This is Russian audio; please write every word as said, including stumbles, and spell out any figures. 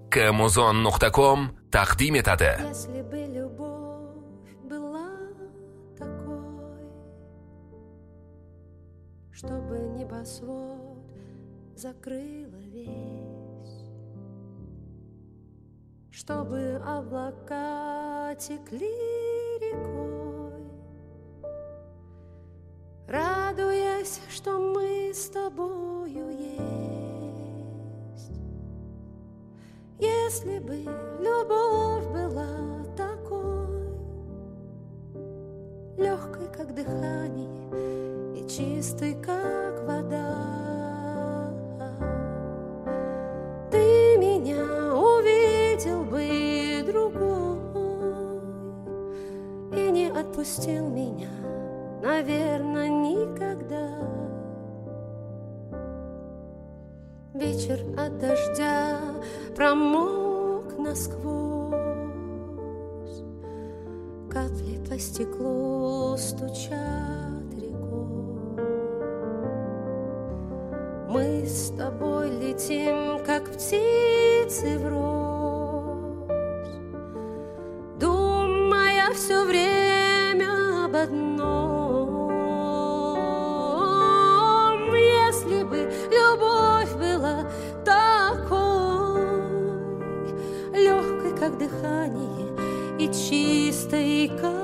Камузон нуқта ком тақдим етadi. Если бы любовь была такой, чтобы небосвод закрыла весь, чтобы облака текли рекой, радуясь, что мы с тобою есть. Если бы любовь была такой, легкой, как дыхание, и чистой, как вода, ты меня увидел бы другой и не отпустил меня, наверное, никогда. Вечер от дождя промок насквозь, капли по стеклу стучат рекой. Мы с тобой летим, как птицы врозь, думая все время об одном. Если бы любовь была такой, легкой, как дыхание, и чистой, как